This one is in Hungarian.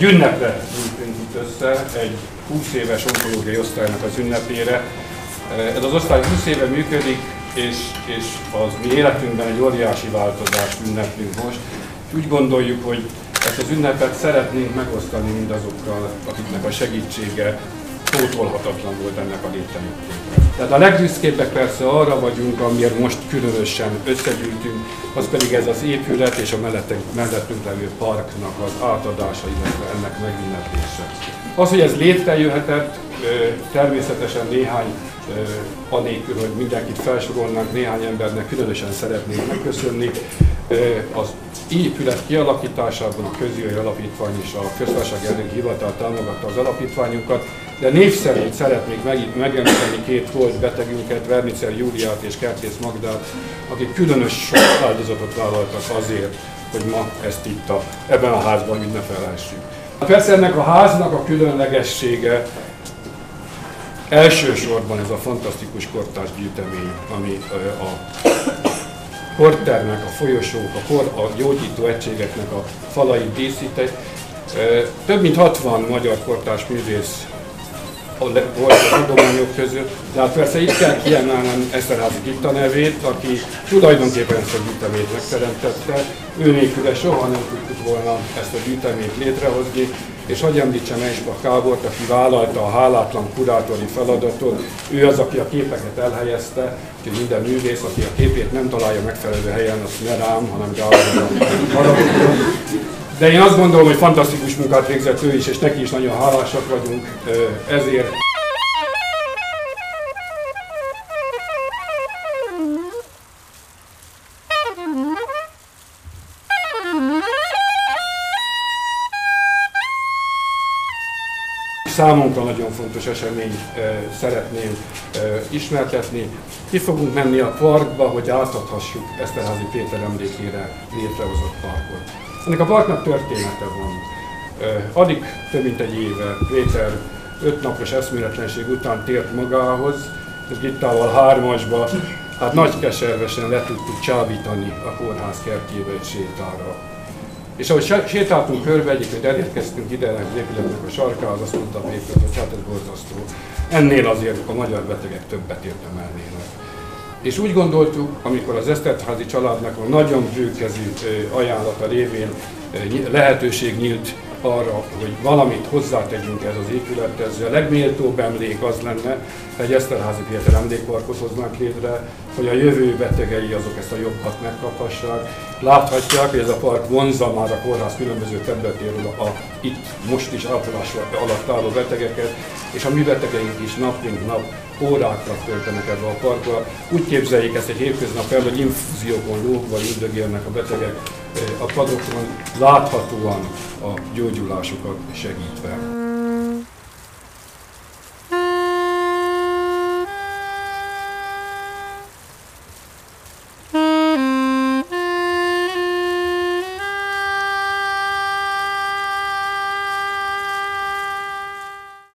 Egy ünnepre gyűjtünk itt össze, egy 20 éves onkológiai osztálynak az ünnepére. Ez az osztály 20 éve működik, és az mi életünkben egy óriási változást ünneplünk most. Úgy gondoljuk, hogy ezt az ünnepet szeretnénk megosztani mindazokkal, akiknek a segítsége pótolhatatlan volt ennek a létrejöttében. Tehát a legbüszkébbek persze arra vagyunk, amiért most különösen összegyűjtünk, az pedig ez az épület és a mellettünk levő parknak az átadása, illetve ennek megünneplése. Az, hogy ez létrejöhetett, természetesen néhány, anélkül, hogy mindenkit felsorolnánk, néhány embernek különösen szeretnénk megköszönni. Az épület kialakításában a Közjogi Alapítvány és a Köztársasági Elnöki Hivatal támogatta az alapítványunkat, de név szerint szeretnék megemlíteni két volt betegünket, Vernicer Júliát és Kertész Magdát, akik különös sok áldozatot vállaltak azért, hogy ma ezt itt ebben a házban ünnepelhessük. Persze ennek a háznak a különlegessége elsősorban ez a fantasztikus kortárs gyűjtemény, ami a kortermek, a folyosók, a gyógyító egységeknek a falait díszíti. Több mint 60 magyar kortárs művész volt az adományok között, de hát persze itt kell kiemelnem Eszterházy Gitta nevét, aki tulajdonképpen ezt a gyűjteményt megteremtette. Ő nélküle soha nem tudtuk volna ezt a gyűjteményt létrehozni, és hadd említsem Eichbach Gábort, aki vállalta a hálátlan kurátori feladatot. Ő az, aki a képeket elhelyezte, úgyhogy minden művész, aki a képét nem találja megfelelő helyen, azt ne rám, hanem Gáborra. De én azt gondolom, hogy fantasztikus munkát végzett ő is, és neki is nagyon hálásak vagyunk ezért. Számunkra nagyon fontos eseményt szeretném ismertetni. Ki fogunk menni a parkba, hogy átadhassuk Eszterházy Péter emlékére létrehozott parkot. Ennek a parknak története van. Addig több mint egy éve Péter 5 napos eszméletlenség után tért magához, és Gittával hármasba, hát nagy keservesen le tudtuk csábítani a kórház kertjébe egy sétára. És ahogy sétáltunk körbe, egyébként elérkeztünk ide az épületnek a sarkához, azt mondta Péter, hogy hát ez borzasztó. Ennél azért a magyar betegek többet érdemelnének. És úgy gondoltuk, amikor az Eszterházy családnak a nagyon bőkezű ajánlata révén lehetőség nyílt arra, hogy valamit hozzátegyünk ez az épülethez, a legméltóbb emlék az lenne, hogy egy Eszterházy Péter emlékparkot hoznánk létre, hogy a jövő betegei azok ezt a jobbat megkaphassák. Láthatják, hogy ez a park vonzza már a kórház különböző területéről itt most is ápolás alatt álló betegeket, és a mi betegeink is nap mint nap órákra töltenek ebbe a parkba. Úgy képzeljék ezt egy hétköznap el, hogy infúziókon lógva üldögélnek a betegek a padokon, láthatóan a gyógyulásukat segítve.